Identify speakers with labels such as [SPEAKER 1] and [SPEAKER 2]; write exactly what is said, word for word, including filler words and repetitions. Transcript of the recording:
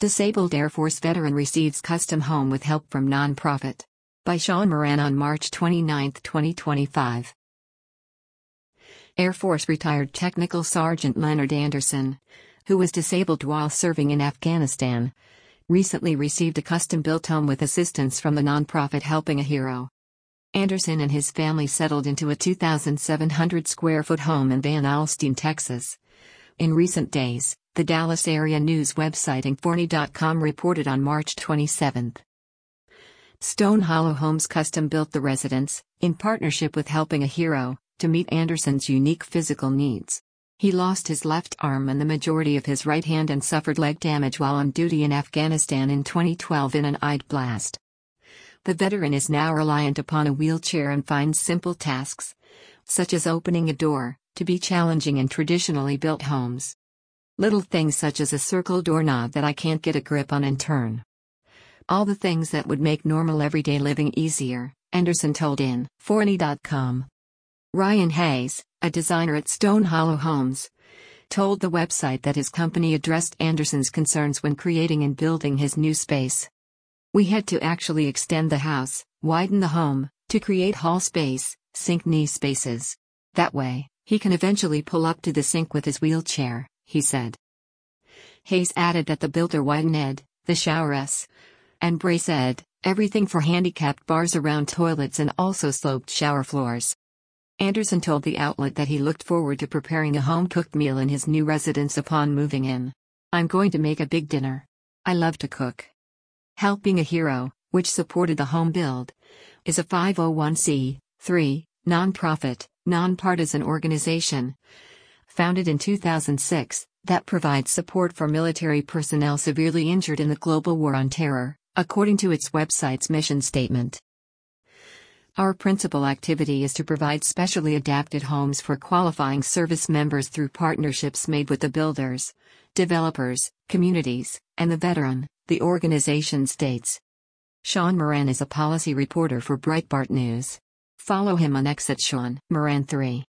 [SPEAKER 1] Disabled Air Force veteran receives custom home with help from nonprofit. By Sean Moran on March twenty-ninth, twenty twenty-five. Air Force retired Technical Sergeant Leonard Anderson, who was disabled while serving in Afghanistan, recently received a custom-built home with assistance from the nonprofit Helping a Hero. Anderson and his family settled into a two thousand seven hundred square foot home in Van Alstyne, Texas. In recent days, the Dallas area news website Inforny dot com reported on March twenty-seventh. Stone Hollow Homes custom built the residence, in partnership with Helping a Hero, to meet Anderson's unique physical needs. He lost his left arm and the majority of his right hand and suffered leg damage while on duty in Afghanistan in twenty twelve in an I E D blast. The veteran is now reliant upon a wheelchair and finds simple tasks, such as opening a door, to be challenging in traditionally built homes. Little things such as a circle doorknob that I can't get a grip on and turn. All the things that would make normal everyday living easier, Anderson told Inforny dot com. Ryan Hayes, a designer at Stone Hollow Homes, told the website that his company addressed Anderson's concerns when creating and building his new space. We had to actually extend the house, widen the home, to create hall space, sink knee spaces. That way, he can eventually pull up to the sink with his wheelchair, he said. Hayes added that the builder widened the shower S and braced everything for handicapped bars around toilets and also sloped shower floors. Anderson told the outlet that he looked forward to preparing a home-cooked meal in his new residence upon moving in. I'm going to make a big dinner. I love to cook. Helping a Hero, which supported the home build, is a five oh one c three nonprofit, nonpartisan organization, founded in two thousand six, that provides support for military personnel severely injured in the global war on terror, according to its website's mission statement. Our principal activity is to provide specially adapted homes for qualifying service members through partnerships made with the builders, developers, communities, and the veteran, the organization states. Sean Moran is a policy reporter for Breitbart News. Follow him on X at Sean Moran three.